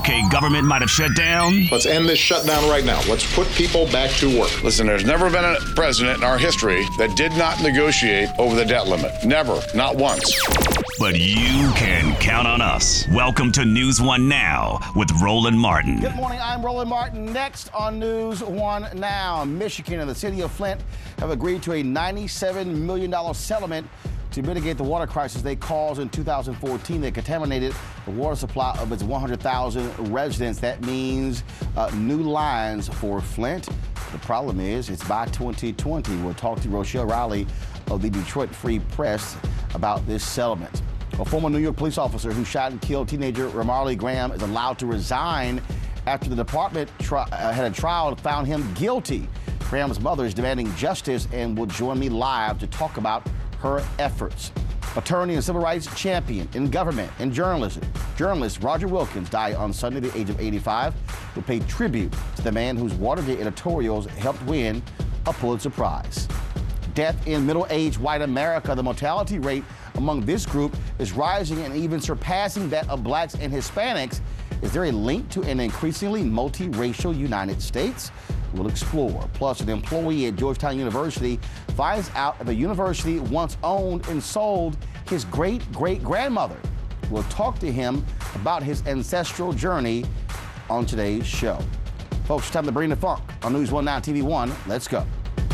okay, government might have shut down. Let's end this shutdown right now. Let's put people back to work. Listen, there's never been a president in our history that did not negotiate over the debt limit. Never. Not once. But you can count on us. Welcome to News One Now with Roland Martin. Good morning, I'm Roland Martin. Next on News One Now, Michigan and the city of Flint have agreed to a $97 million settlement to mitigate the water crisis they caused in 2014 that contaminated the water supply of its 100,000 residents. That means new lines for Flint. The problem is it's by 2020. We'll talk to Rochelle Riley of the Detroit Free Press about this settlement. A former New York police officer who shot and killed teenager Ramarley Graham is allowed to resign after the department had a trial and found him guilty. Graham's mother is demanding justice and will join me live to talk about her efforts. Attorney and civil rights champion in government and journalism, journalist Roger Wilkins died on Sunday at the age of 85. Who paid tribute to the man whose Watergate editorials helped win a Pulitzer Prize. Death in middle-aged white America, the mortality rate among this group is rising and even surpassing that of blacks and Hispanics. Is there a link to an increasingly multiracial United States? We'll explore. Plus, an employee at Georgetown University finds out that the university once owned and sold his great-great-grandmother. We'll talk to him about his ancestral journey on today's show. Folks, it's time to bring the funk on News One Now TV 1. Let's go.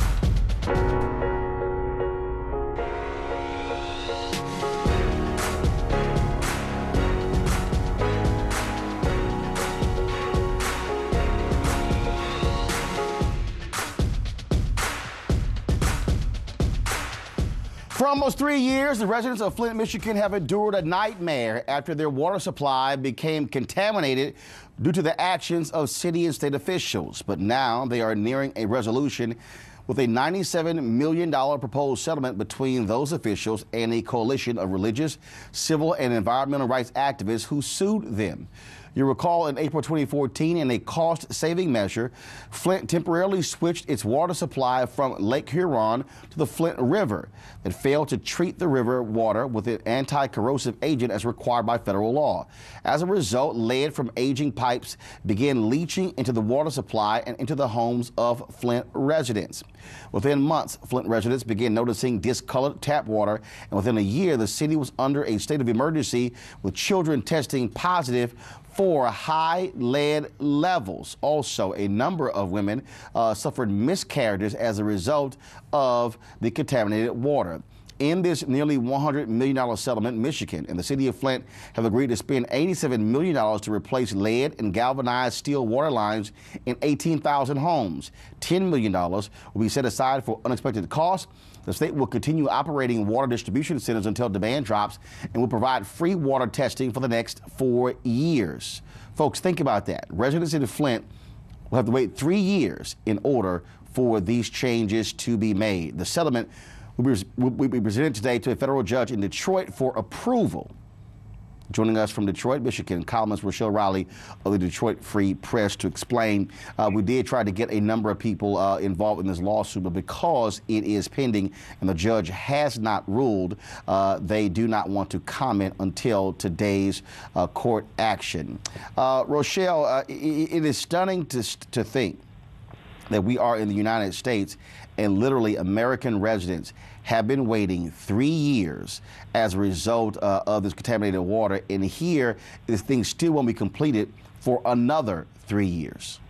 For almost 3 years, the residents of Flint, Michigan have endured a nightmare after their water supply became contaminated due to the actions of city and state officials. But now they are nearing a resolution with a $97 million proposed settlement between those officials and a coalition of religious, civil, and environmental rights activists who sued them. You recall in April 2014, in a cost-saving measure, Flint temporarily switched its water supply from Lake Huron to the Flint River that failed to treat the river water with an anti-corrosive agent as required by federal law. As a result, lead from aging pipes began leaching into the water supply and into the homes of Flint residents. Within months, Flint residents began noticing discolored tap water, and within a year, the city was under a state of emergency with children testing positive for high lead levels. Also, a number of women suffered miscarriages as a result of the contaminated water. In this nearly $100 million settlement, Michigan and the city of Flint have agreed to spend $87 million to replace lead and galvanized steel water lines in 18,000 homes. $10 million will be set aside for unexpected costs. The state will continue operating water distribution centers until demand drops and will provide free water testing for the next 4 years. Folks, think about that. Residents in Flint will have to wait 3 years in order for these changes to be made. The settlement will be presented today to a federal judge in Detroit for approval. Joining us from Detroit, Michigan, columnist Rochelle Riley of the Detroit Free Press to explain. We did try to get a number of people involved in this lawsuit, but because it is pending and the judge has not ruled, they do not want to comment until today's court action. Rochelle, it is stunning to think that we are in the United States and literally American residents have been waiting 3 years as a result of this contaminated water. And here, this thing still won't be completed for another 3 years.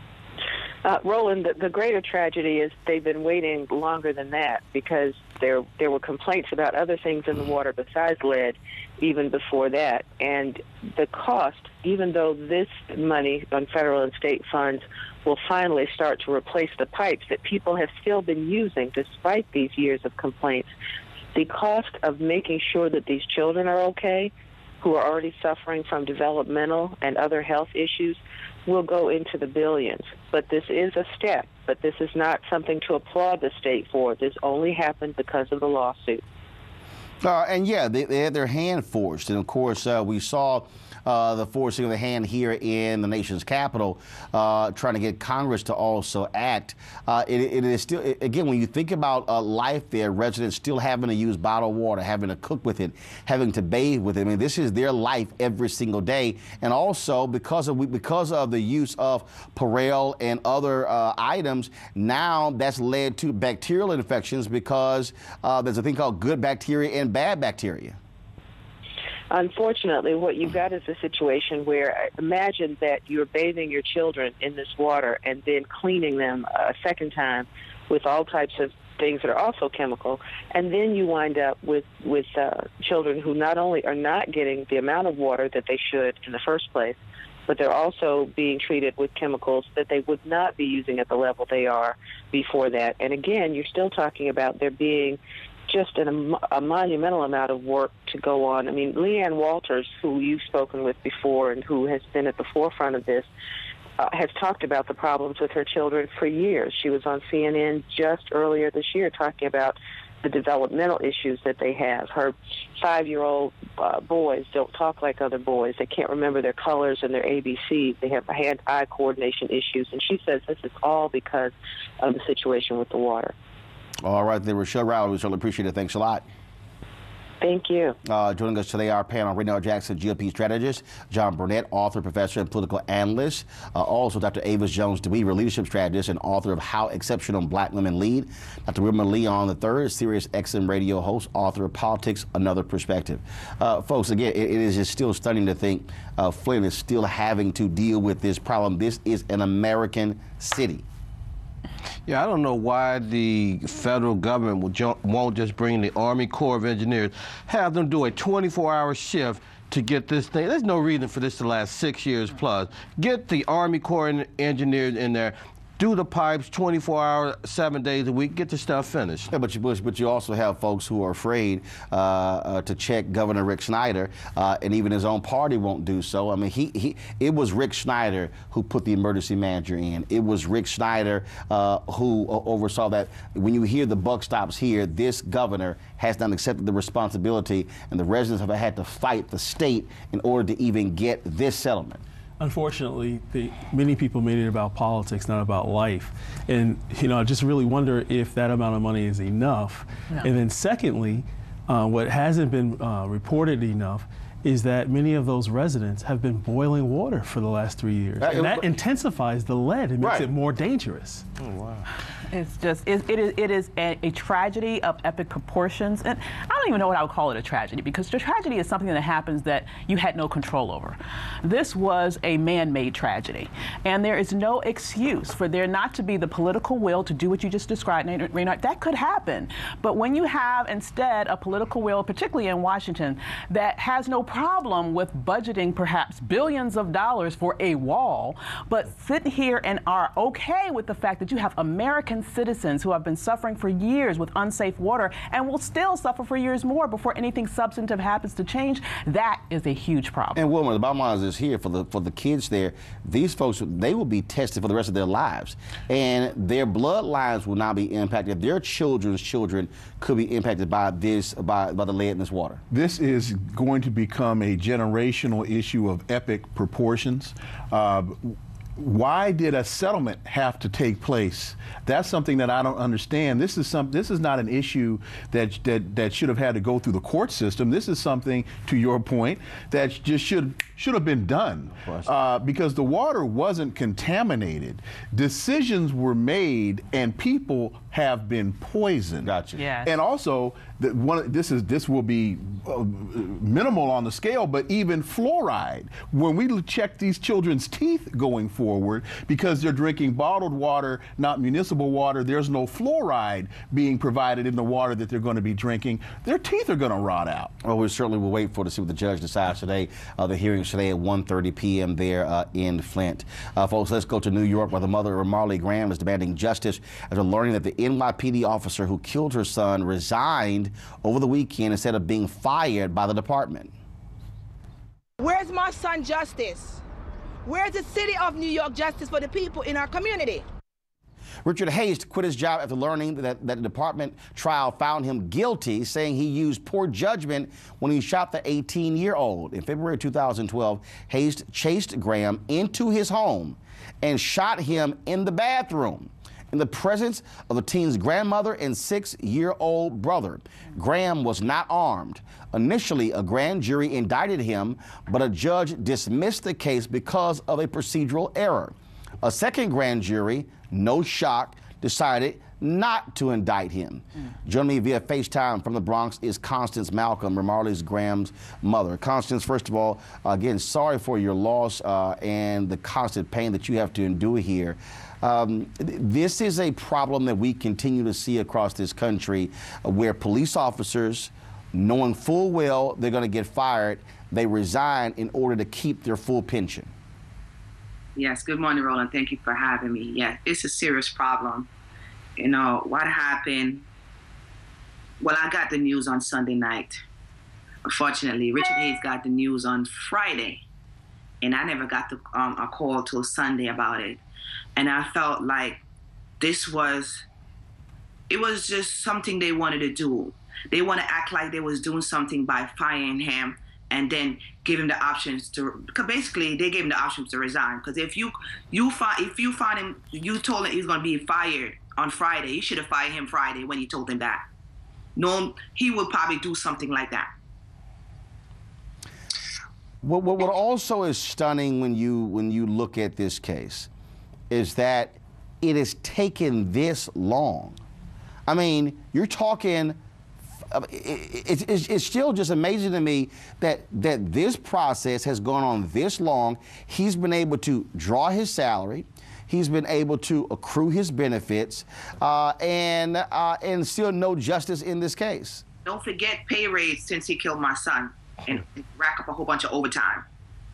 Roland, the greater tragedy is they've been waiting longer than that because there were complaints about other things in the water besides lead even before that. And the cost, even though this money on federal and state funds will finally start to replace the pipes that people have still been using despite these years of complaints, the cost of making sure that these children are okay, who are already suffering from developmental and other health issues, will go into the billions. But this is a step, but this is not something to applaud the state for. This only happened because of the lawsuit. And yeah, they had their hand forced. And of course, we saw the forcing of the hand here in the nation's capital, trying to get Congress to also act. It is still, again, when you think about life there, residents still having to use bottled water, having to cook with it, having to bathe with it. I mean, this is their life every single day. And also because of the use of Purell and other items, now that's led to bacterial infections because there's a thing called good bacteria and bad bacteria. Unfortunately, what you've got is a situation where imagine that you're bathing your children in this water and then cleaning them a second time with all types of things that are also chemical, and then you wind up with children who not only are not getting the amount of water that they should in the first place, but they're also being treated with chemicals that they would not be using at the level they are before that. And again, you're still talking about there being just a monumental amount of work to go on. I mean, Leanne Walters, who you've spoken with before and who has been at the forefront of this, has talked about the problems with her children for years. She was on CNN just earlier this year talking about the developmental issues that they have. Her 5-year-old boys don't talk like other boys. They can't remember their colors and their ABCs. They have hand-eye coordination issues. And she says this is all because of the situation with the water. All right, there, Rochelle Rowley. We certainly appreciate it. Thanks a lot. Thank you. Joining us today, our panel, Raynell Jackson, GOP strategist, John Burnett, author, professor, and political analyst. Also, Dr. Avis Jones-DeWeaver, leadership strategist and author of How Exceptional Black Women Lead. Dr. Wilmer Leon III, Sirius XM radio host, author of Politics, Another Perspective. Folks, again, it is just still stunning to think Flint is still having to deal with this problem. This is an American city. Yeah, I don't know why the federal government won't just bring the Army Corps of Engineers, have them do a 24-hour shift to get this thing. There's no reason for this to last 6 years plus. Get the Army Corps of Engineers in there, do the pipes 24 hours, 7 days a week, get the stuff finished. Yeah, but you also have folks who are afraid to check Governor Rick Snyder, and even his own party won't do so. I mean, it was Rick Snyder who put the emergency manager in. It was Rick Snyder who oversaw that. When you hear the buck stops here, this governor has not accepted the responsibility, and the residents have had to fight the state in order to even get this settlement. Unfortunately, many people made it about politics, not about life. And, I just really wonder if that amount of money is enough. No. And then secondly, what hasn't been reported enough is that many of those residents have been boiling water for the last 3 years. And that intensifies the lead. It makes it more dangerous. Oh, wow. It's just, it is a tragedy of epic proportions. And I don't even know what I would call it a tragedy, because the tragedy is something that happens that you had no control over. This was a man-made tragedy. And there is no excuse for there not to be the political will to do what you just described, Raynell. That could happen. But when you have instead a political will, particularly in Washington, that has no problem with budgeting perhaps billions of dollars for a wall, but sit here and are okay with the fact that you have American citizens who have been suffering for years with unsafe water and will still suffer for years more before anything substantive happens to change, that is a huge problem. And Wilmer, the bottom line is here for the kids there, these folks, they will be tested for the rest of their lives, and their bloodlines will not be impacted. Their children's children could be impacted by this, by the lead in this water. This is going to become a generational issue of epic proportions. Why did a settlement have to take place? That's something that I don't understand. This is not an issue that should have had to go through the court system. This is something, to your point, that just should have been done because the water wasn't contaminated. Decisions were made, and people have been poisoned. Gotcha. Yes. And also, this will be minimal on the scale, but even fluoride. When we check these children's teeth going forward, because they're drinking bottled water, not municipal water, there's no fluoride being provided in the water that they're going to be drinking. Their teeth are going to rot out. Well, we certainly will wait to see what the judge decides today. The hearings today at 1:30 p.m. there in Flint. Folks, let's go to New York, where the mother of Marley Graham is demanding justice after learning that the NYPD officer who killed her son resigned over the weekend instead of being fired by the department. Where's my son justice? Where's the city of New York justice for the people in our community? Richard Hayes quit his job after learning that the department trial found him guilty, saying he used poor judgment when he shot the 18-year-old. In February 2012, Hayes chased Graham into his home and shot him in the bathroom in the presence of the teen's grandmother and 6-year-old brother. Graham was not armed. Initially, a grand jury indicted him, but a judge dismissed the case because of a procedural error. A second grand jury, no shock, decided not to indict him. Joining me via FaceTime from the Bronx is Constance Malcolm, Ramarley Graham's mother. Constance, first of all, again, sorry for your loss and the constant pain that you have to endure here. This is a problem that we continue to see across this country where police officers, knowing full well they're going to get fired, they resign in order to keep their full pension. Yes, good morning, Roland. Thank you for having me. Yeah, it's a serious problem. You know, what happened, well, I got the news on Sunday night. Unfortunately, Richard Hayes got the news on Friday, and I never got a call till Sunday about it. And I felt like it was just something they wanted to do. They want to act like they was doing something by firing him and then give him the options to, because basically they gave him the options to resign. Because if you find him, you told him he's going to be fired on Friday, you should have fired him Friday when you told him that. No, he would probably do something like that. What also is stunning when you look at this case is that it has taken this long. I mean, you're talking, it's still just amazing to me that this process has gone on this long. He's been able to draw his salary. He's been able to accrue his benefits and still no justice in this case. Don't forget pay raise since he killed my son and rack up a whole bunch of overtime.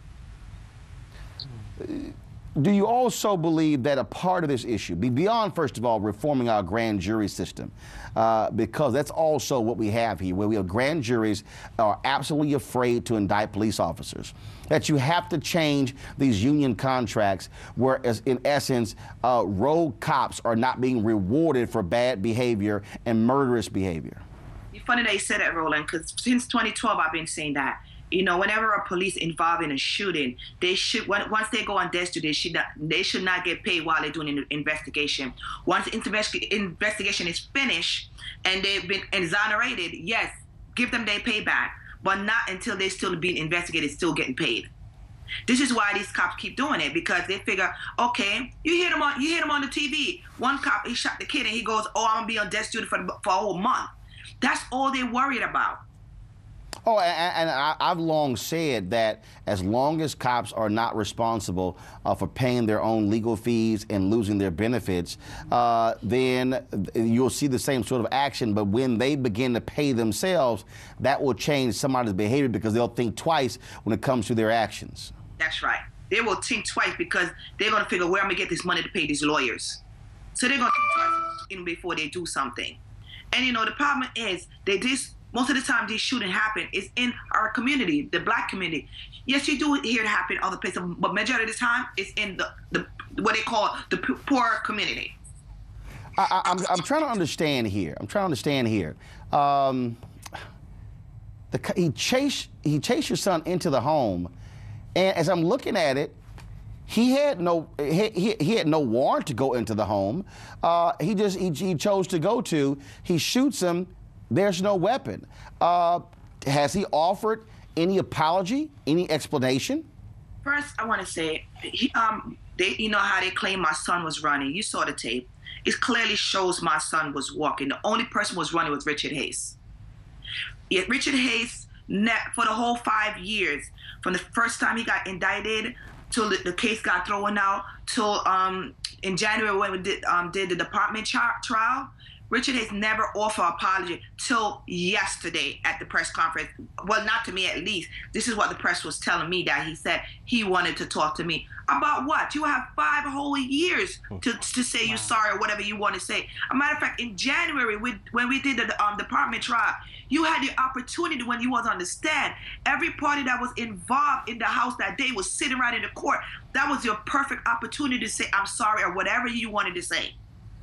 Do you also believe that a part of this issue, beyond, first of all, reforming our grand jury system, because that's also what we have here, where we have grand juries are absolutely afraid to indict police officers, that you have to change these union contracts where, in essence, rogue cops are not being rewarded for bad behavior and murderous behavior? It's funny that you said that, Roland, because since 2012, I've been saying that. You know, whenever a police involved in a shooting, they should, once they go on desk duty, they should not get paid while they're doing an investigation. Once the investigation is finished and they've been exonerated, yes, give them their pay back, but not until they're still being investigated, still getting paid. This is why these cops keep doing it, because they figure, okay, you hear them on the TV. One cop, he shot the kid and he goes, oh, I'm gonna be on desk duty for a whole month. That's all they're worried about. Oh, and I've long said that as long as cops are not responsible for paying their own legal fees and losing their benefits, then you'll see the same sort of action. But when they begin to pay themselves, that will change somebody's behavior because they'll think twice when it comes to their actions. That's right. They will think twice because they're going to figure where I'm going to get this money to pay these lawyers. So they're going to think twice even before they do something. And, you know, the problem is most of the time these shootings happen is in our community, the black community. Yes, you do hear it happen in other places, but majority of the time it's in the what they call the poor community. I'm trying to understand here. He chased your son into the home, and as I'm looking at it, he had no warrant to go into the home. He chose to go to. He shoots him. There's no weapon. Has he offered any apology, any explanation? First, I want to say, you know how they claim my son was running. You saw the tape. It clearly shows my son was walking. The only person who was running was Richard Hayes. Yet Richard Hayes, for the whole 5 years, from the first time he got indicted till the case got thrown out, till in January when we did the department trial, Richard Hayes never offered an apology till yesterday at the press conference. Well, not to me at least. This is what the press was telling me, that he said he wanted to talk to me. About what? You have 5 whole years to say you're sorry or whatever you want to say. As a matter of fact, in January, when we did the department trial, you had the opportunity when you was on the stand. Every party that was involved in the house that day was sitting right in the court. That was your perfect opportunity to say, I'm sorry, or whatever you wanted to say.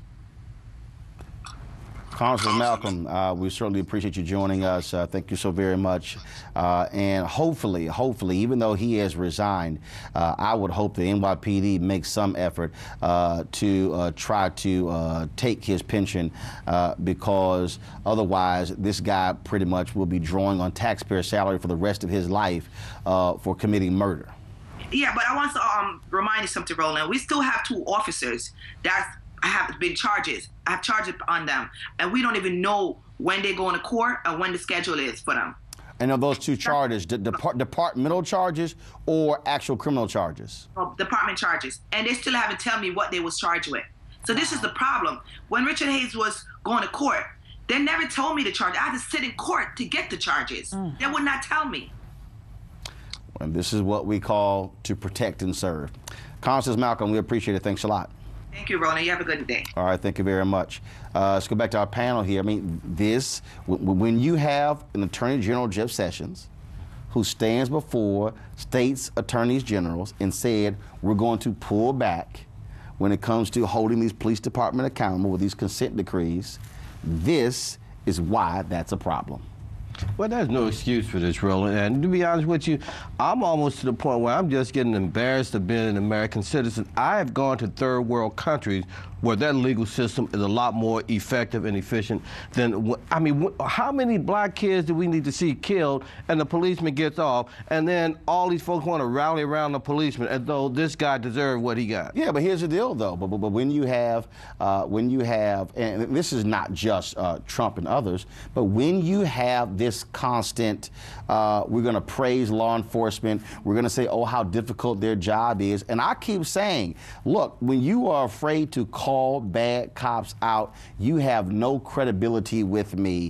Congressman Malcolm, we certainly appreciate you joining us. Thank you so very much. And hopefully, even though he has resigned, I would hope the NYPD makes some effort to try to take his pension, because otherwise this guy pretty much will be drawing on taxpayer salary for the rest of his life for committing murder. Yeah, but I want to remind you something, Roland. We still have 2 officers that have been charges. I have charges on them, and we don't even know when they go into court or when the schedule is for them. And are those 2 charges departmental charges or actual criminal charges? Department charges, and they still haven't told me what they was charged with. So this is the problem. When Richard Hayes was going to court, they never told me the charge. I had to sit in court to get the charges. They would not tell me. And this is what we call to protect and serve. Constance Malcolm, we appreciate it. Thanks a lot. Thank you, Roland. You have a good day. All right, thank you very much. Let's go back to our panel here. I mean, when you have an Attorney General, Jeff Sessions, who stands before states attorneys generals and said, we're going to pull back when it comes to holding these police department accountable with these consent decrees, this is why that's a problem. Well, there's no excuse for this, Roland. And to be honest with you, I'm almost to the point where I'm just getting embarrassed of being an American citizen. I have gone to third world countries where their legal system is a lot more effective and efficient than, I mean, how many black kids do we need to see killed and the policeman gets off, and then all these folks want to rally around the policeman as though this guy deserved what he got? Yeah, but here's the deal, though. But when you have, and this is not just Trump and others, but when you have this constant, we're going to praise law enforcement, we're going to say, oh, how difficult their job is. And I keep saying, look, when you are afraid to call bad cops out, you have no credibility with me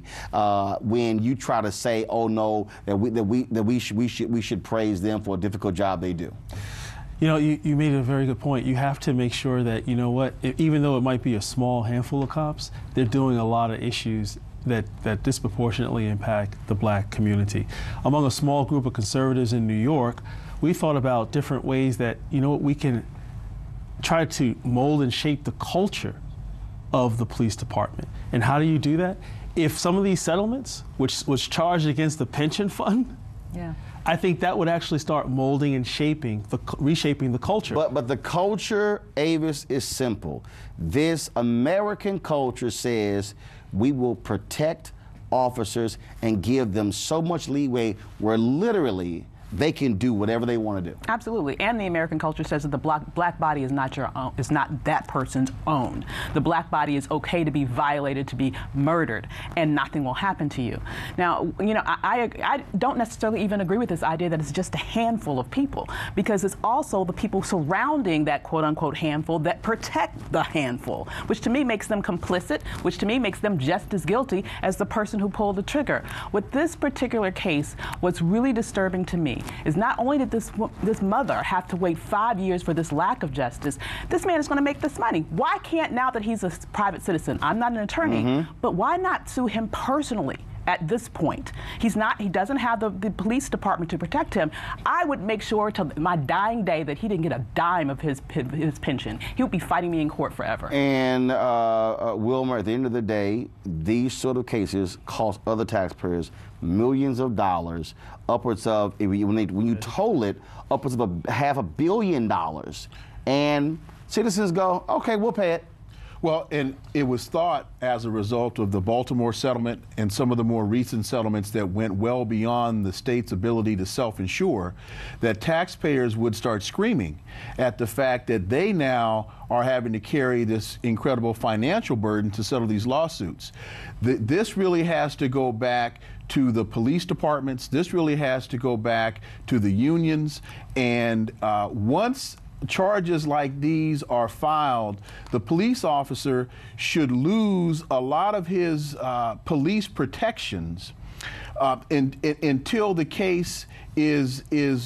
when you try to say, oh no, that we should praise them for a difficult job they do. You know, you made a very good point. You have to make sure that, you know what, even though it might be a small handful of cops, they're doing a lot of issues that disproportionately impact the black community. Among a small group of conservatives in New York, we thought about different ways that, you know, we can try to mold and shape the culture of the police department. And how do you do that? If some of these settlements, which was charged against the pension fund, I think that would actually start molding and reshaping the culture. But the culture, Avis, is simple. This American culture says we will protect officers and give them so much leeway where literally they can do whatever they want to do. Absolutely, and the American culture says that the black body is not your own, is not that person's own. The black body is okay to be violated, to be murdered, and nothing will happen to you. Now, you know, I don't necessarily even agree with this idea that it's just a handful of people, because it's also the people surrounding that quote-unquote handful that protect the handful, which to me makes them complicit, which to me makes them just as guilty as the person who pulled the trigger. With this particular case, what's really disturbing to me is not only did this mother have to wait 5 years for this lack of justice, this man is going to make this money. Why can't, now that he's a private citizen, I'm not an attorney, but why not sue him personally? At this point, he doesn't have the police department to protect him. I would make sure till my dying day that he didn't get a dime of his pension. He would be fighting me in court forever. And Wilmer, at the end of the day, these sort of cases cost other taxpayers millions of dollars, upwards of, when you total it, upwards of $500 million. And citizens go, okay, we'll pay it. Well, and it was thought as a result of the Baltimore settlement and some of the more recent settlements that went well beyond the state's ability to self-insure, that taxpayers would start screaming at the fact that they now are having to carry this incredible financial burden to settle these lawsuits. This really has to go back to the police departments. This really has to go back to the unions. And once charges like these are filed, the police officer should lose a lot of his police protections until the case is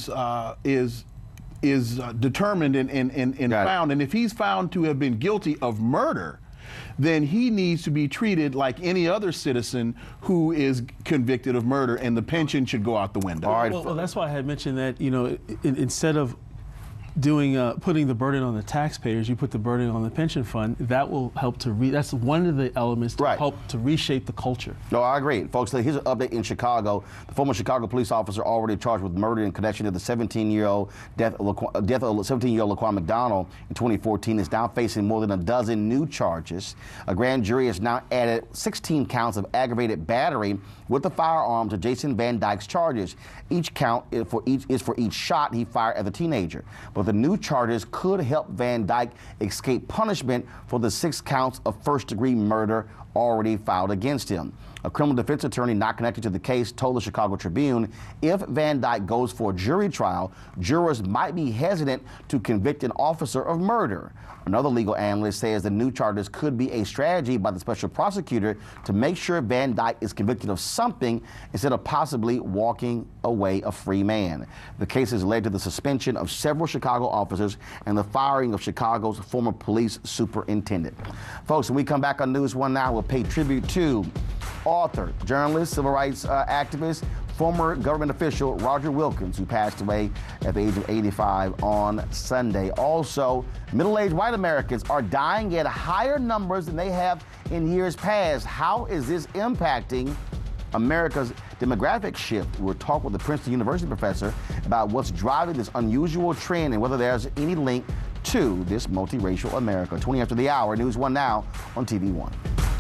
determined and found. And if he's found to have been guilty of murder, then he needs to be treated like any other citizen who is convicted of murder, and the pension should go out the window. Well, that's why I had mentioned that, you know, instead of putting the burden on the taxpayers, you put the burden on the pension fund. That will help to that's one of the elements to help to reshape the culture. No, I agree. Folks, here's an update in Chicago. The former Chicago police officer already charged with murder in connection to the 17-year-old death of 17-year-old Laquan McDonald in 2014 is now facing more than a dozen new charges. A grand jury has now added 16 counts of aggravated battery with the firearm to Jason Van Dyke's charges. Each count is for each shot he fired at the teenager. But the new charges could help Van Dyke escape punishment for the 6 counts of first-degree murder already filed against him. A criminal defense attorney not connected to the case told the Chicago Tribune if Van Dyke goes for a jury trial, jurors might be hesitant to convict an officer of murder. Another legal analyst says the new charges could be a strategy by the special prosecutor to make sure Van Dyke is convicted of something instead of possibly walking away a free man. The case has led to the suspension of several Chicago officers and the firing of Chicago's former police superintendent. Folks, when we come back on News One Now, we'll pay tribute to author, journalist, civil rights activist, former government official Roger Wilkins, who passed away at the age of 85 on Sunday. Also, middle-aged white Americans are dying at higher numbers than they have in years past. How is this impacting America's demographic shift? We'll talk with the Princeton University professor about what's driving this unusual trend and whether there's any link to this multiracial America. 20 after the hour, News One Now on TV One.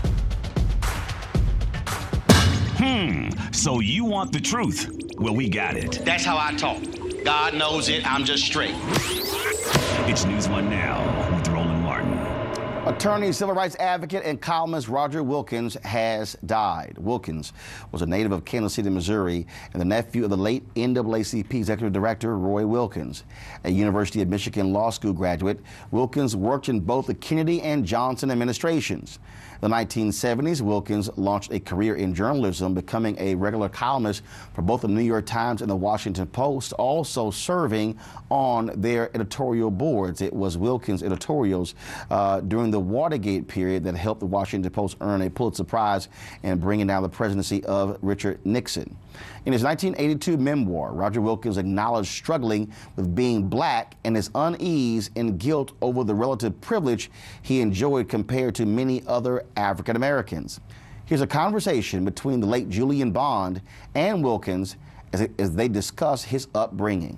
So you want the truth? Well, we got it. That's how I talk. God knows it, I'm just straight. It's News One Now with Roland Martin. Attorney, civil rights advocate, and columnist Roger Wilkins has died. Wilkins was a native of Kansas City, Missouri, and the nephew of the late NAACP Executive Director Roy Wilkins. A University of Michigan Law School graduate, Wilkins worked in both the Kennedy and Johnson administrations. In the 1970s, Wilkins launched a career in journalism, becoming a regular columnist for both the New York Times and the Washington Post, also serving on their editorial boards. It was Wilkins' editorials during the Watergate period that helped the Washington Post earn a Pulitzer Prize and bringing down the presidency of Richard Nixon. In his 1982 memoir, Roger Wilkins acknowledged struggling with being black and his unease and guilt over the relative privilege he enjoyed compared to many other African Americans. Here's a conversation between the late Julian Bond and Wilkins as they discuss his upbringing.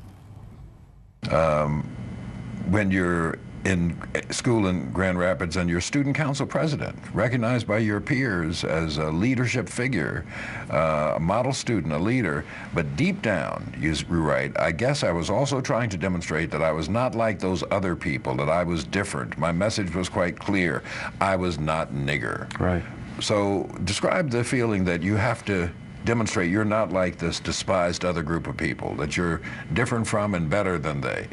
When you're in school in Grand Rapids and you're student council president, recognized by your peers as a leadership figure, a model student, a leader, but deep down, you write, I guess I was also trying to demonstrate that I was not like those other people, that I was different. My message was quite clear. I was not nigger. Right. So describe the feeling that you have to demonstrate you're not like this despised other group of people, that you're different from and better than they.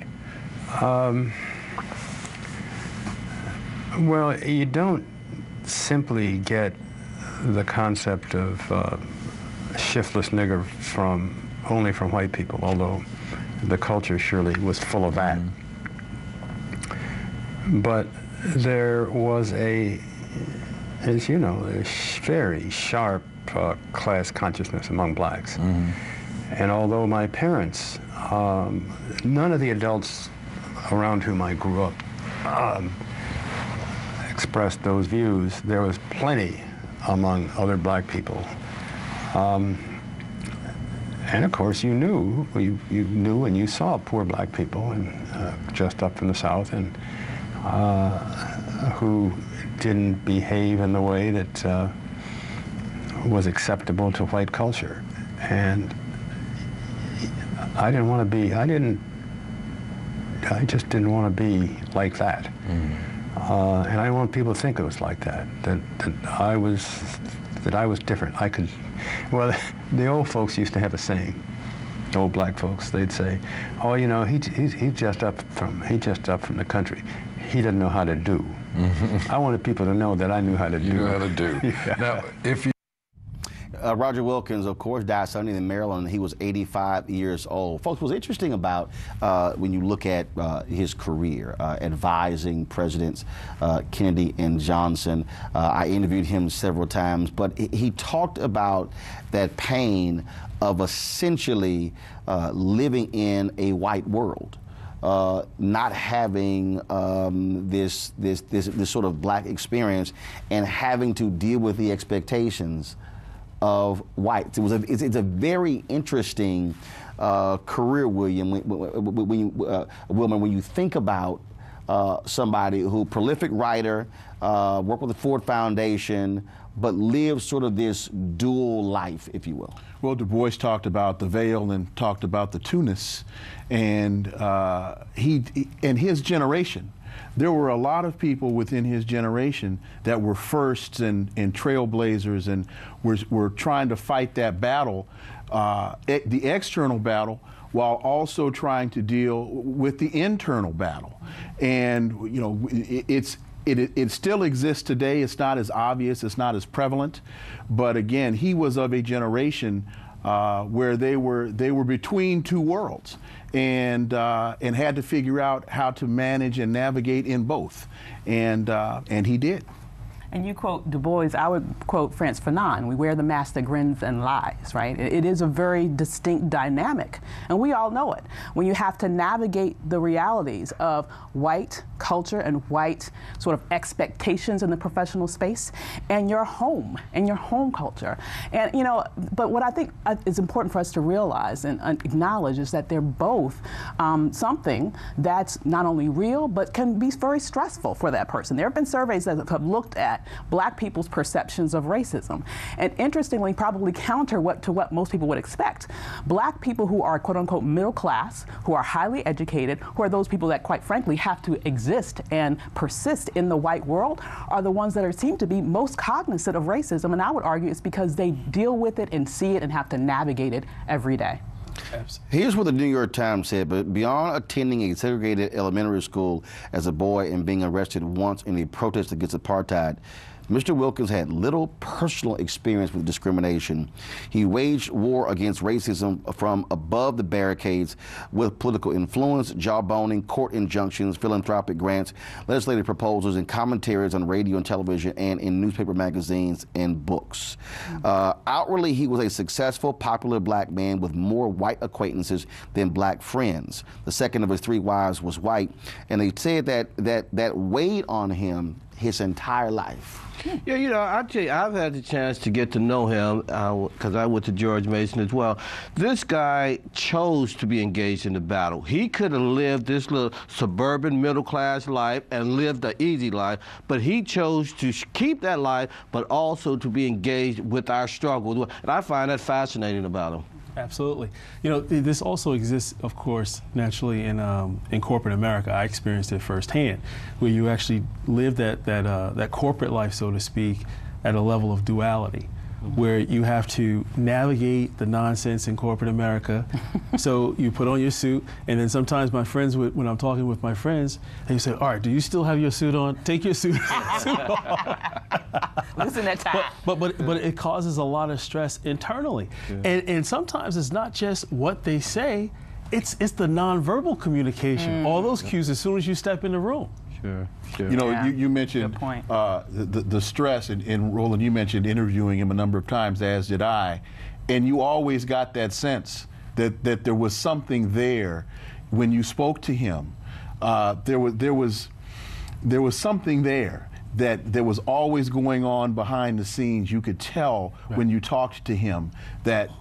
Well, you don't simply get the concept of shiftless nigger only from white people, although the culture surely was full of that. But there was as you know, a very sharp class consciousness among blacks. And although my parents, none of the adults around whom I grew up expressed those views, there was plenty among other black people. And of course you knew and you saw poor black people and just up from the South and who didn't behave in the way that was acceptable to white culture. And I just didn't want to be like that. And I didn't want people to think it was like that I was different. Well, the old folks used to have a saying, old black folks, they'd say, oh, you know, he's just up from the country. He doesn't know how to do. I wanted people to know that I knew how to do. You knew how to do. Yeah. Now, if you Roger Wilkins, of course, died Sunday in Maryland. He was 85 years old. Folks, what's interesting about when you look at his career, advising Presidents Kennedy and Johnson, I interviewed him several times, but he talked about that pain of essentially living in a white world. not having this sort of black experience and having to deal with the expectations of whites. It's a very interesting career, William. When you think about somebody who prolific writer, worked with the Ford Foundation, but lived sort of this dual life, if you will. Well, Du Bois talked about the veil and talked about the Tunis, and he and his generation. There were a lot of people within his generation that were firsts and trailblazers and were trying to fight that battle, the external battle, while also trying to deal with the internal battle. And you know, it still exists today. It's not as obvious, it's not as prevalent, but again, he was of a generation where they were between two worlds, and had to figure out how to manage and navigate in both, and he did. And you quote Du Bois, I would quote Frantz Fanon, we wear the mask that grins and lies, right? It is a very distinct dynamic, and we all know it. When you have to navigate the realities of white culture and white sort of expectations in the professional space, and your home culture. And, you know, but what I think is important for us to realize and acknowledge is that they're both something that's not only real, but can be very stressful for that person. There have been surveys that have looked at black people's perceptions of racism. And interestingly, probably counter to what most people would expect. Black people who are quote unquote middle class, who are highly educated, who are those people that quite frankly have to exist and persist in the white world, are the ones that seem to be most cognizant of racism. And I would argue it's because they deal with it and see it and have to navigate it every day. Here's what the New York Times said, but beyond attending a segregated elementary school as a boy and being arrested once in a protest against apartheid, Mr. Wilkins had little personal experience with discrimination. He waged war against racism from above the barricades with political influence, jawboning, court injunctions, philanthropic grants, legislative proposals, and commentaries on radio and television and in newspaper magazines and books. Outwardly, he was a successful, popular black man with more white acquaintances than black friends. The second of his 3 wives was white, and they said that weighed on him his entire life. Yeah, you know, I'll tell you, I've had the chance to get to know him because I went to George Mason as well. This guy chose to be engaged in the battle. He could have lived this little suburban middle-class life and lived an easy life, but he chose to keep that life, but also to be engaged with our struggle. And I find that fascinating about him. Absolutely. You know, this also exists, of course, naturally in corporate America. I experienced it firsthand, where you actually live that corporate life, so to speak, at a level of duality, where you have to navigate the nonsense in corporate America. So you put on your suit, and then sometimes my friends, when I'm talking with my friends, they say, all right, do you still have your suit on? Take your suit off. Listen that time. But it causes a lot of stress internally. Yeah. And sometimes it's not just what they say, it's the nonverbal communication. All those cues as soon as you step in the room. Sure. You know, you mentioned the stress, and Roland, you mentioned interviewing him a number of times, as did I, and you always got that sense that there was something there when you spoke to him. There was something there that was always going on behind the scenes. You could tell when you talked to him that.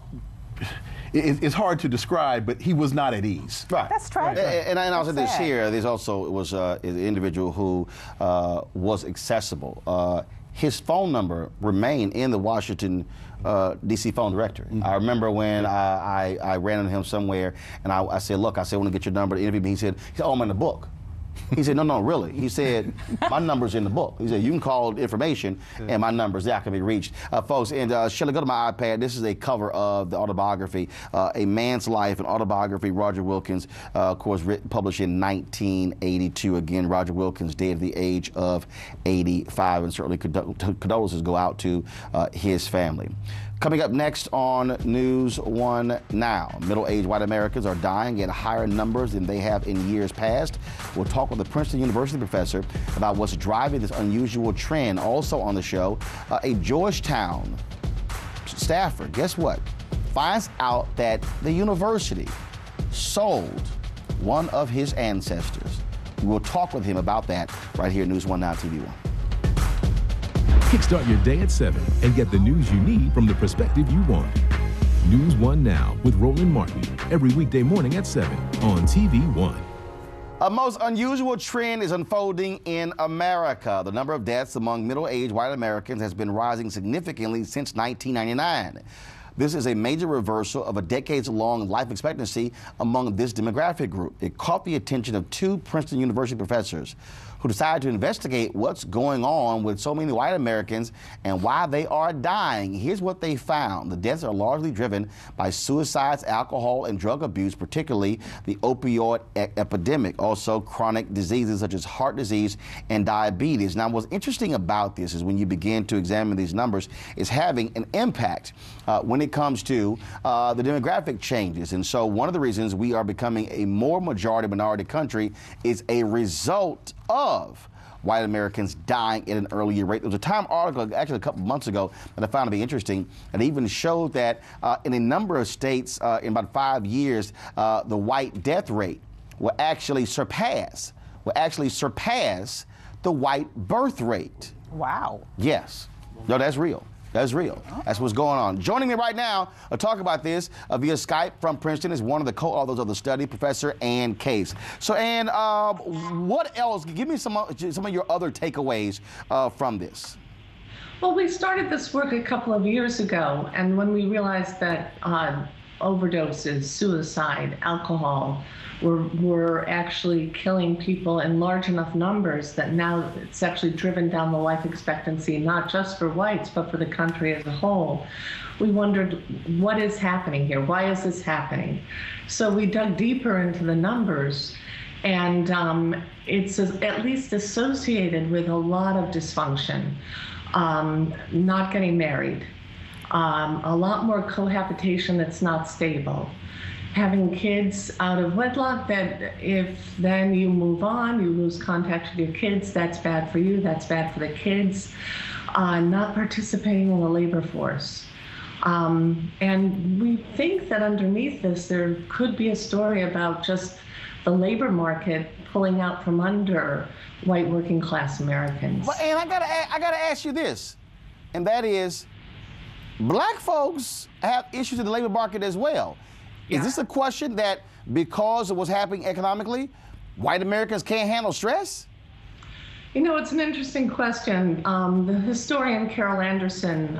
It's hard to describe, but he was not at ease. Right. That's tragic. And I also this here, there's also was an individual who was accessible. His phone number remained in the Washington D.C. phone directory. I remember when I ran into him somewhere, and I said, look, I want to get your number to interview me. He said, oh, I'm in the book. He said, no, really. He said, my number's in the book. He said, you can call information, and my number's there, I can be reached. Folks, and Shelley, go to my iPad. This is a cover of the autobiography, A Man's Life, an autobiography, Roger Wilkins, of course, published in 1982. Again, Roger Wilkins died at the age of 85, and certainly condolences go out to his family. Coming up next on News One Now, middle-aged white Americans are dying in higher numbers than they have in years past. We'll talk with a Princeton University professor about what's driving this unusual trend. Also on the show, a Georgetown staffer, guess what, finds out that the university sold one of his ancestors. We'll talk with him about that right here at News 1 Now TV 1. Kickstart your day at 7 and get the news you need from the perspective you want. News 1 Now with Roland Martin, every weekday morning at 7 on TV 1. A most unusual trend is unfolding in America. The number of deaths among middle-aged white Americans has been rising significantly since 1999. This is a major reversal of a decades-long life expectancy among this demographic group. It caught the attention of two Princeton University professors who decided to investigate what's going on with so many white Americans and why they are dying. Here's what they found. The deaths are largely driven by suicides, alcohol, and drug abuse, particularly the opioid epidemic, also chronic diseases such as heart disease and diabetes. Now, what's interesting about this is when you begin to examine these numbers, it's having an impact when it comes to the demographic changes. And so one of the reasons we are becoming a more majority-minority country is a result of white Americans dying at an earlier rate. There was a Time article actually a couple months ago that I found to be interesting, and even showed that in a number of states in about 5 years, the white death rate will actually surpass the white birth rate. Wow. Yes. No, that's real. That's real. That's what's going on. Joining me right now to talk about this via Skype from Princeton is one of the co-authors of the study, Professor Ann Case. So, Ann, what else? Give me some of your other takeaways from this. Well, we started this work a couple of years ago, and when we realized that overdoses, suicide, alcohol were actually killing people in large enough numbers that now it's actually driven down the life expectancy, not just for whites, but for the country as a whole. We wondered, what is happening here? Why is this happening? So we dug deeper into the numbers, and it's at least associated with a lot of dysfunction, not getting married, a lot more cohabitation that's not stable, having kids out of wedlock that if then you move on, you lose contact with your kids, that's bad for you, that's bad for the kids, not participating in the labor force. And we think that underneath this, there could be a story about just the labor market pulling out from under white working class Americans. Well, and I gotta ask you this, and that is, black folks have issues in the labor market as well. Is this a question that because of what's happening economically, white Americans can't handle stress? You know, it's an interesting question. The historian Carol Anderson,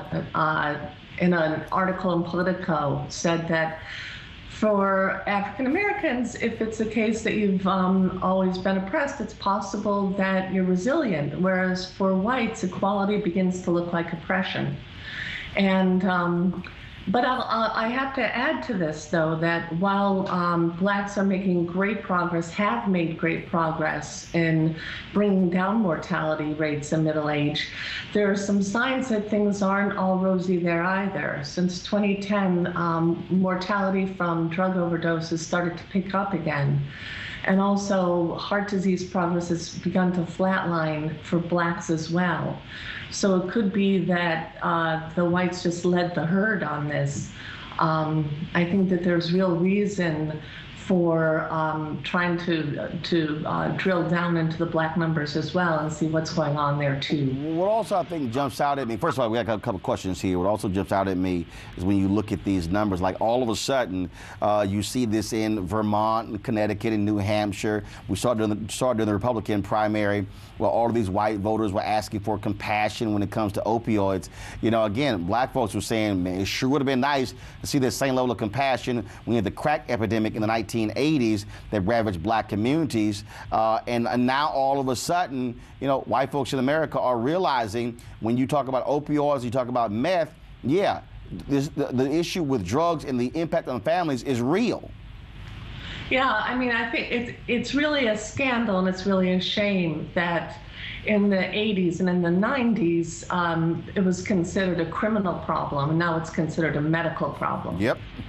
in an article in Politico, said that for African Americans, if it's a case that you've always been oppressed, it's possible that you're resilient, whereas for whites, equality begins to look like oppression. And but I have to add to this, though, that while blacks are making great progress, have made great progress in bringing down mortality rates in middle age, there are some signs that things aren't all rosy there either. Since 2010, mortality from drug overdoses started to pick up again. And also, heart disease progress has begun to flatline for blacks as well. So it could be that the whites just led the herd on this. I think that there's real reason for trying to drill down into the black numbers as well and see what's going on there too. What also I think jumps out at me, first of all, we got a couple questions here. What also jumps out at me is when you look at these numbers, like all of a sudden, you see this in Vermont and Connecticut and New Hampshire. We saw it during the Republican primary, where all of these white voters were asking for compassion when it comes to opioids. You know, again, black folks were saying, man, it sure would have been nice to see this same level of compassion when we had the crack epidemic in the 1980s that ravaged black communities. And now all of a sudden, you know, white folks in America are realizing when you talk about opioids, you talk about meth, yeah, the issue with drugs and the impact on families is real. Yeah, I mean, I think it's really a scandal, and it's really a shame that in the 80s and in the 90s, it was considered a criminal problem, and now it's considered a medical problem. Yep.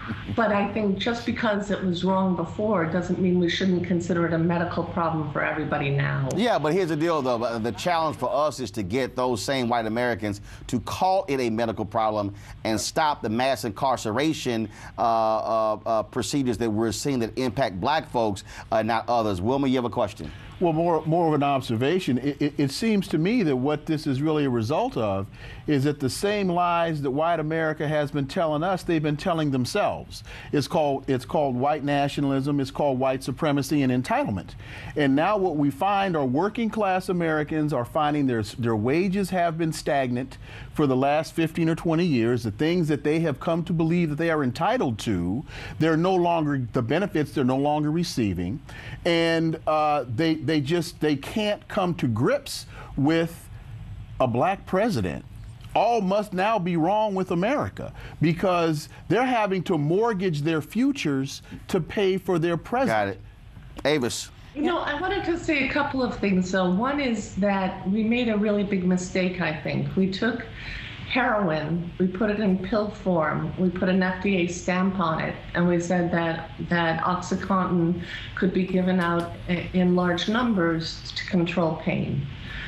But I think just because it was wrong before doesn't mean we shouldn't consider it a medical problem for everybody now. Yeah, but here's the deal, though. The challenge for us is to get those same white Americans to call it a medical problem and stop the mass incarceration procedures that we're seeing that impact black folks, not others. Wilma, you have a question? Well, more of an observation. It seems to me that what this is really a result of is that the same lies that white America has been telling us, they've been telling themselves. It's called white nationalism, it's called white supremacy and entitlement. And now what we find are working class Americans are finding their wages have been stagnant for the last 15 or 20 years. The things that they have come to believe that they are entitled to, they're no longer, the benefits they're no longer receiving. And they can't come to grips with a black president. All must now be wrong with America because they're having to mortgage their futures to pay for their president. Got it. Avis. You know, I wanted to say a couple of things. So one is that we made a really big mistake, I think. We took heroin, we put it in pill form, we put an FDA stamp on it, and we said that OxyContin could be given out in large numbers to control pain.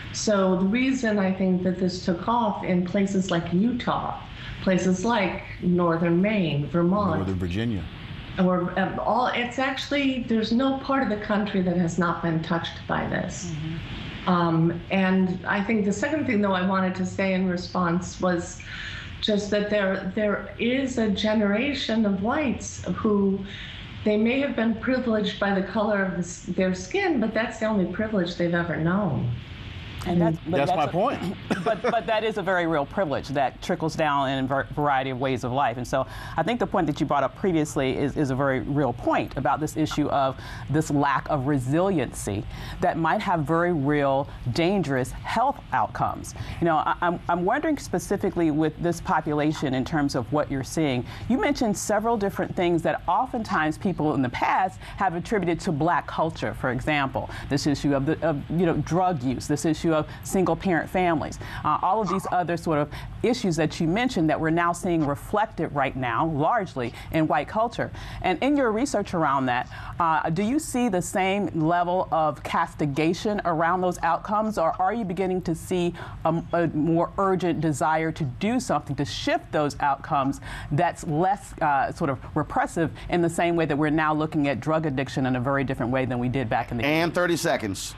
So the reason I think that this took off in places like Utah, places like Northern Maine, Vermont, Northern Virginia, or it's actually, there's no part of the country that has not been touched by this. Mm-hmm. And I think the second thing, though, I wanted to say in response was just that there is a generation of whites who they may have been privileged by the color of their skin, but that's the only privilege they've ever known. And that's my point. But that is a very real privilege that trickles down in a variety of ways of life. And so I think the point that you brought up previously is a very real point about this issue of this lack of resiliency that might have very real, dangerous health outcomes. You know, I'm wondering specifically with this population in terms of what you're seeing. You mentioned several different things that oftentimes people in the past have attributed to black culture. For example, this issue of drug use, this issue of single-parent families, all of these other sort of issues that you mentioned that we're now seeing reflected right now, largely in white culture. And in your research around that, do you see the same level of castigation around those outcomes, or are you beginning to see a more urgent desire to do something to shift those outcomes that's less sort of repressive in the same way that we're now looking at drug addiction in a very different way than we did back in the 80s? And 30 seconds.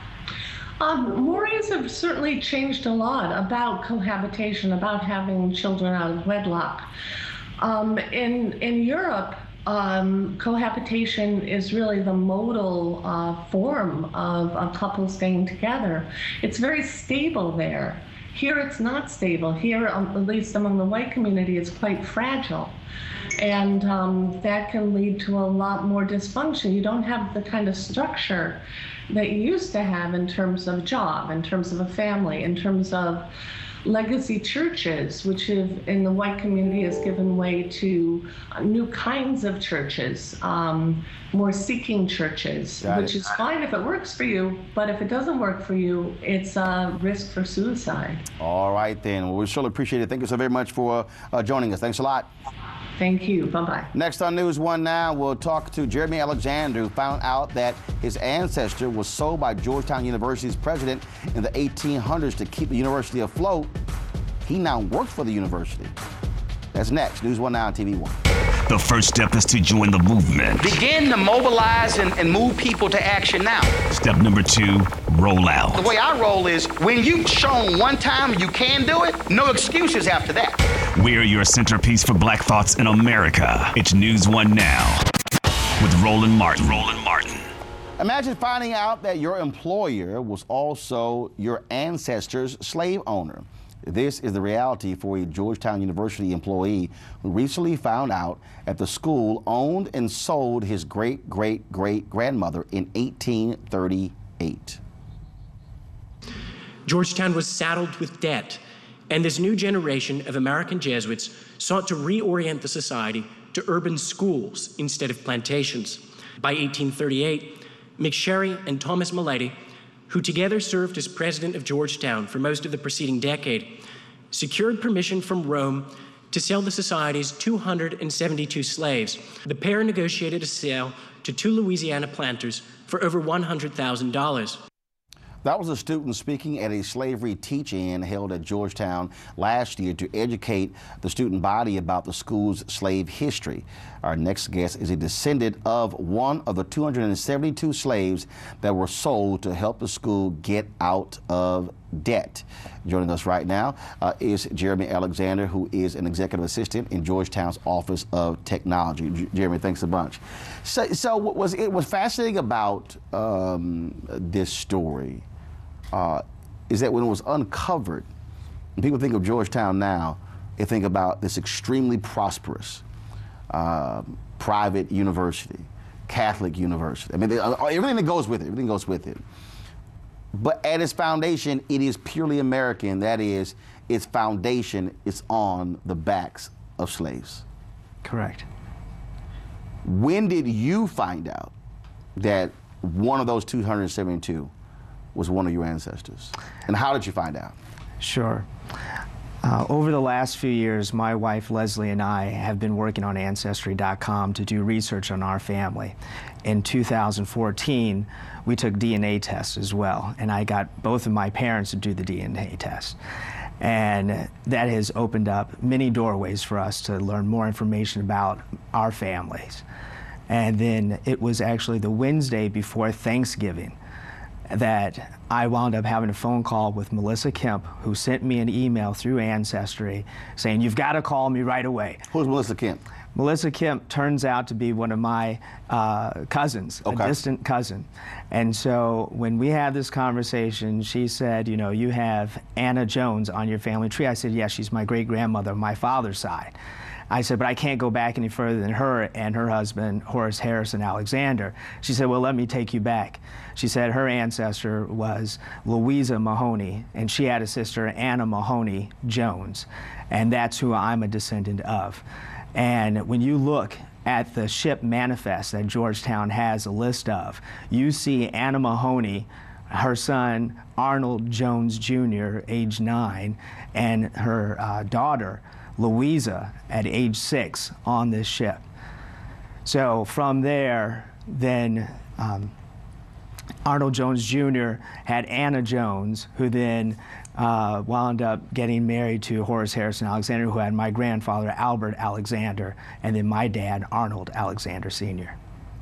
Mores have certainly changed a lot about cohabitation, about having children out of wedlock. In Europe, cohabitation is really the modal form of a couple staying together. It's very stable there. Here it's not stable. Here, at least among the white community, it's quite fragile. And that can lead to a lot more dysfunction. You don't have the kind of structure that you used to have in terms of job, in terms of a family, in terms of legacy churches, which have, in the white community has given way to new kinds of churches, more seeking churches, which is fine if it works for you, but if it doesn't work for you, it's a risk for suicide. All right, then. Well, we surely appreciate it. Thank you so very much for joining us. Thanks a lot. Thank you. Bye-bye. Next on News One Now, we'll talk to Jeremy Alexander, who found out that his ancestor was sold by Georgetown University's president in the 1800s to keep the university afloat. He now works for the university. That's next. News One Now on TV One. The first step is to join the movement. Begin to mobilize and move people to action now. Step number 2, roll out. The way I roll is when you've shown one time you can do it, no excuses after that. We're your centerpiece for Black Thoughts in America. It's News One Now with Roland Martin. Imagine finding out that your employer was also your ancestor's slave owner. This is the reality for a Georgetown University employee who recently found out that the school owned and sold his great-great-great-grandmother in 1838. Georgetown was saddled with debt, and this new generation of American Jesuits sought to reorient the society to urban schools instead of plantations. By 1838, McSherry and Thomas Milady, who together served as president of Georgetown for most of the preceding decade, secured permission from Rome to sell the society's 272 slaves. The pair negotiated a sale to 2 Louisiana planters for over $100,000. That was a student speaking at a slavery teach-in held at Georgetown last year to educate the student body about the school's slave history. Our next guest is a descendant of one of the 272 slaves that were sold to help the school get out of debt. Joining us right now is Jeremy Alexander, who is an executive assistant in Georgetown's Office of Technology. Jeremy, thanks a bunch. So what was fascinating about this story is that when it was uncovered, when people think of Georgetown now, they think about this extremely prosperous private university, Catholic university. I mean, everything that goes with it, everything goes with it. But at its foundation, it is purely American. That is, its foundation is on the backs of slaves. Correct. When did you find out that one of those 272 was one of your ancestors? And how did you find out? Sure. Over the last few years, my wife Leslie and I have been working on Ancestry.com to do research on our family. In 2014, we took DNA tests as well, and I got both of my parents to do the DNA test. And that has opened up many doorways for us to learn more information about our families. And then it was actually the Wednesday before Thanksgiving that I wound up having a phone call with Melissa Kemp, who sent me an email through Ancestry saying, "You've got to call me right away." Who's Melissa Kemp? Melissa Kemp turns out to be one of my cousins, a distant cousin. And so when we had this conversation, she said, "You know, you have Anna Jones on your family tree." I said, "Yes, she's my great-grandmother on my father's side." I said, "But I can't go back any further than her and her husband, Horace Harrison Alexander." She said, "Well, let me take you back." She said her ancestor was Louisa Mahoney, and she had a sister, Anna Mahoney Jones, and that's who I'm a descendant of. And when you look at the ship manifest that Georgetown has a list of, you see Anna Mahoney, her son, Arnold Jones Jr., age 9, and her daughter, Louisa, at age 6 on this ship. So from there, then Arnold Jones Jr. had Anna Jones, who then wound up getting married to Horace Harrison Alexander, who had my grandfather, Albert Alexander, and then my dad, Arnold Alexander Sr.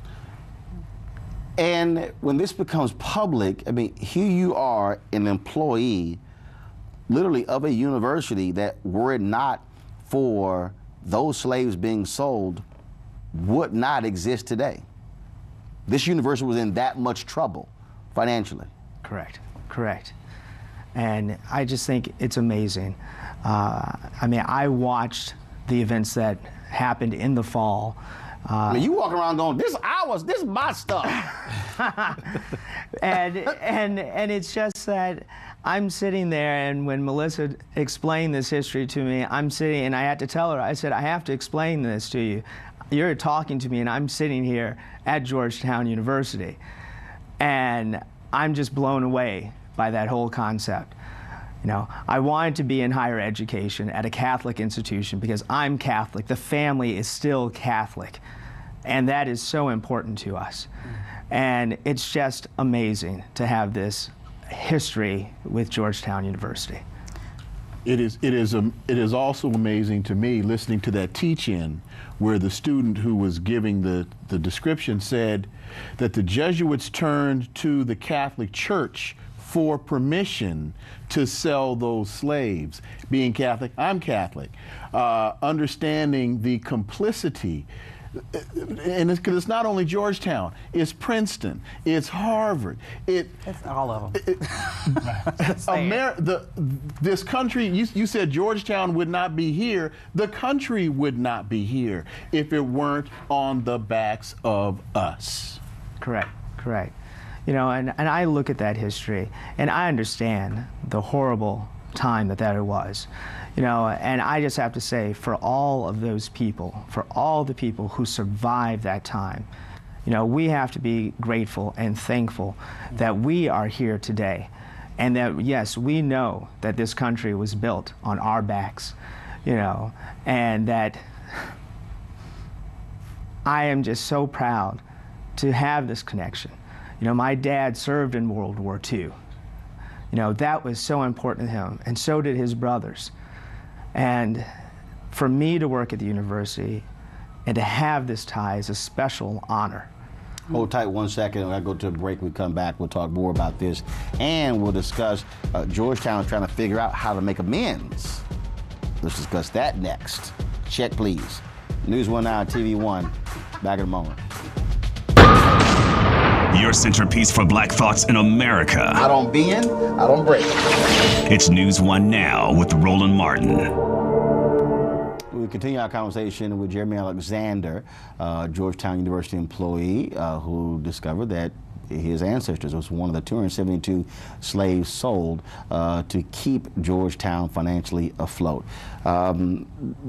And when this becomes public, I mean, here you are, an employee, literally of a university that, were it not for those slaves being sold, would not exist today. This university was in that much trouble financially. Correct, correct. And I just think it's amazing. I mean, I watched the events that happened in the fall. I mean, you walk around going, this is my stuff. and it's just that I'm sitting there, and when Melissa explained this history to me, I'm sitting, and I had to tell her, I said, "I have to explain this to you. You're talking to me, and I'm sitting here at Georgetown University." And I'm just blown away by that whole concept. You know, I wanted to be in higher education at a Catholic institution because I'm Catholic. The family is still Catholic, and that is so important to us. And it's just amazing to have this history with Georgetown University. It is also amazing to me listening to that teach-in where the student who was giving the description said that the Jesuits turned to the Catholic Church for permission to sell those slaves. Being Catholic, I'm Catholic. Understanding the complicity. And it's not only Georgetown, it's Princeton, it's Harvard, it's all of them. This country, you said Georgetown would not be here, the country would not be here if it weren't on the backs of us. Correct, correct. You know, and I look at that history, and I understand the horrible time that it was. You know, and I just have to say, for all of those people, for all the people who survived that time, you know, we have to be grateful and thankful that we are here today. And that, yes, we know that this country was built on our backs. you know, and that I am just so proud to have this connection. You know, my dad served in World War II. You know, that was so important to him, and so did his brothers. And for me to work at the university and to have this tie is a special honor. Hold tight 1 second. I'll go to a break. We come back. We'll talk more about this. And we'll discuss Georgetown trying to figure out how to make amends. Let's discuss that next. Check, please. News 1 Now, TV 1. Back in a moment. Your centerpiece for Black thoughts in America. I don't bend, I don't break. It's News 1 Now with Roland Martin. We continue our conversation with Jeremy Alexander, Georgetown University employee who discovered that his ancestors was one of the 272 slaves sold to keep Georgetown financially afloat. The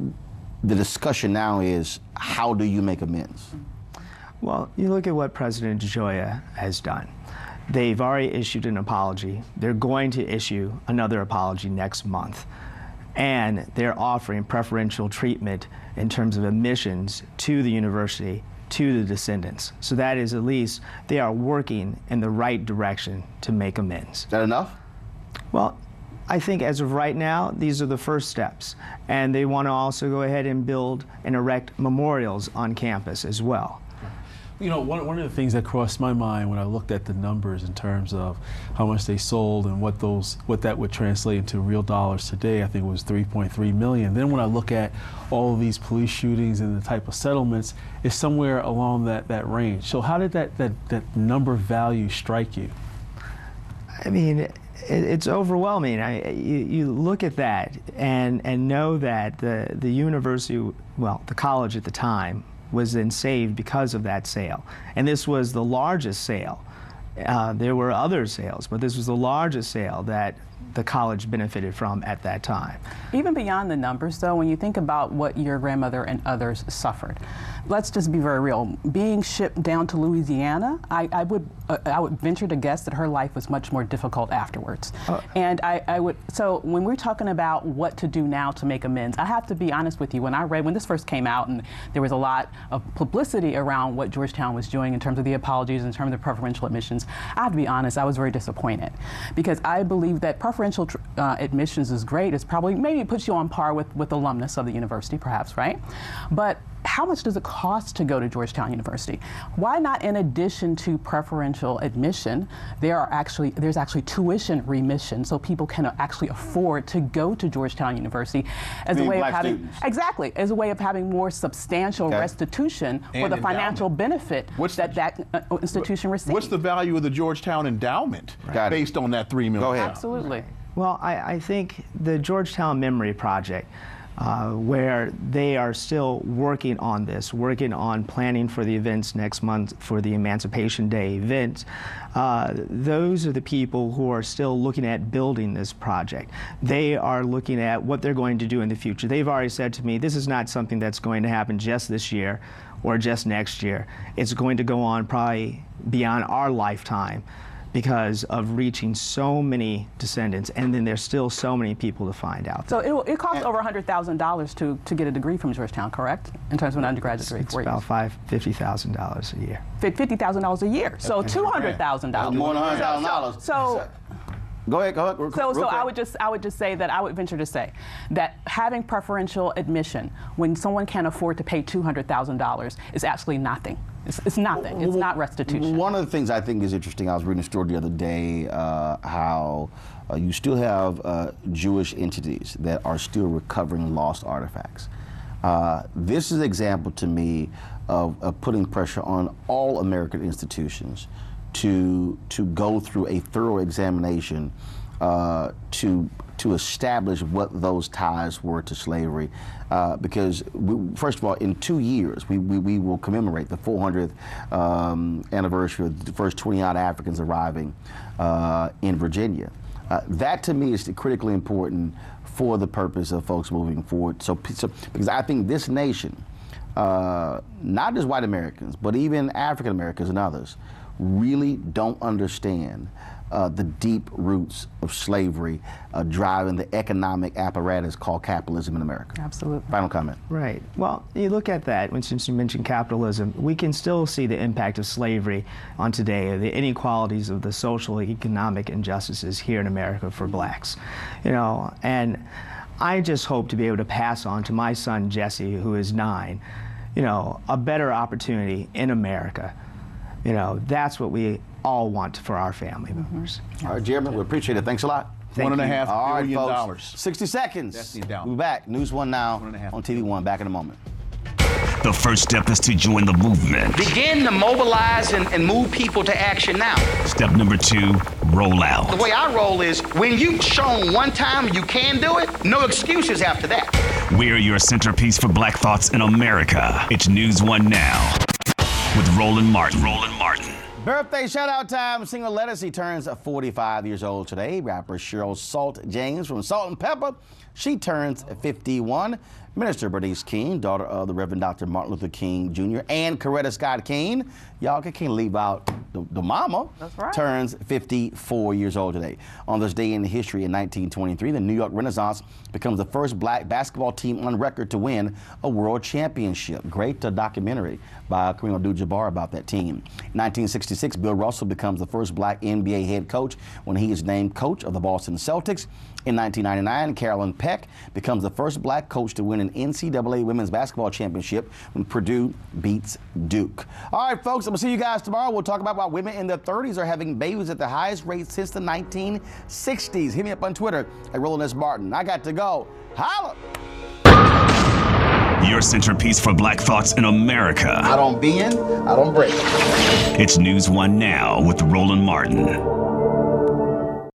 discussion now is, how do you make amends? Well, you look at what President DeGioia has done. They've already issued an apology. They're going to issue another apology next month. And they're offering preferential treatment in terms of admissions to the university, to the descendants. So that is, at least, they are working in the right direction to make amends. Is that enough? Well, I think as of right now, these are the first steps. And they want to also go ahead and build and erect memorials on campus as well. You know, one of the things that crossed my mind when I looked at the numbers in terms of how much they sold and what that would translate into real dollars today, I think it was $3.3 million. Then when I look at all of these police shootings and the type of settlements, it's somewhere along that range. So how did that number value strike you? I mean, it's overwhelming. You look at that and know that the university, well, the college at the time, was then saved because of that sale. And this was the largest sale. There were other sales, but this was the largest sale that the college benefited from at that time. Even beyond the numbers, though, when you think about what your grandmother and others suffered, let's just be very real. Being shipped down to Louisiana, I would venture to guess that her life was much more difficult afterwards. And so when we're talking about what to do now to make amends, I have to be honest with you. When this first came out and there was a lot of publicity around what Georgetown was doing in terms of the apologies, in terms of the preferential admissions, I have to be honest, I was very disappointed, because I believe that preferential admissions is great. It's probably, maybe it puts you on par with alumnus of the university, perhaps, right? But how much does it cost to go to Georgetown University? Why not, in addition to preferential admission, there's actually tuition remission, so people can actually afford to go to Georgetown University as a way of having students. Exactly, as a way of having more substantial restitution for the financial benefit that institution receives. What's the value of the Georgetown endowment based on that $3 million? Go ahead. Absolutely. Well, I think the Georgetown Memory Project, where they are still working on this, working on planning for the events next month for the Emancipation Day event. Those are the people who are still looking at building this project. They are looking at what they're going to do in the future. They've already said to me, this is not something that's going to happen just this year or just next year. It's going to go on probably beyond our lifetime, because of reaching so many descendants, and then there's still so many people to find out. So it costs over $100,000 to get a degree from Georgetown, correct? In terms of an undergraduate degree? It's about $50,000 a year. $50,000 a year, so $200,000. More than $100,000. So Go ahead. So I would just say that I would venture to say that having preferential admission when someone can afford to pay $200,000 is absolutely nothing. It's nothing. It's not restitution. One of the things I think is interesting, I was reading a story the other day, how you still have Jewish entities that are still recovering lost artifacts. This is an example to me of putting pressure on all American institutions to go through a thorough examination to establish what those ties were to slavery. Because, first of all, in 2 years, we will commemorate the 400th anniversary of the first 20-odd Africans arriving in Virginia. That, to me, is critically important for the purpose of folks moving forward. So because I think this nation, not just white Americans, but even African Americans and others, really don't understand the deep roots of slavery driving the economic apparatus called capitalism in America. Absolutely. Final comment. Right. Well, you look at that, since you mentioned capitalism, we can still see the impact of slavery on today, the inequalities of the social and economic injustices here in America for blacks. And I just hope to be able to pass on to my son, Jesse, who is 9, a better opportunity in America. That's what we all want for our family members. All right, Jeremy, we appreciate it. Thanks a lot. $1.5 billion. 60 seconds. That's the endowment. We'll be back. News One now on TV One. Back in a moment. The first step is to join the movement. Begin to mobilize and move people to action now. Step number 2, roll out. The way I roll is when you've shown one time you can do it, no excuses after that. We're your centerpiece for Black thoughts in America. It's News One now with Roland Martin. Birthday shout-out time. Singer Lettucey turns 45 years old today. Rapper Cheryl Salt James from Salt and Pepper, she turns 51. Minister Bernice King, daughter of the Reverend Dr. Martin Luther King Jr. and Coretta Scott King, y'all can't leave out the mama. That's right. Turns 54 years old today. On this day in history in 1923, the New York Renaissance becomes the first black basketball team on record to win a world championship. Great documentary by Kareem Abdul-Jabbar about that team. In 1966, Bill Russell becomes the first black NBA head coach when he is named coach of the Boston Celtics. In 1999, Carolyn Peck becomes the first black coach to win an NCAA women's basketball championship when Purdue beats Duke. All right, folks, I'm going to see you guys tomorrow. We'll talk about why women in their 30s are having babies at the highest rate since the 1960s. Hit me up on Twitter at Roland S. Martin. I got to go. Holla! Your centerpiece for Black thoughts in America. I don't bend, I don't break. It's News One now with Roland Martin.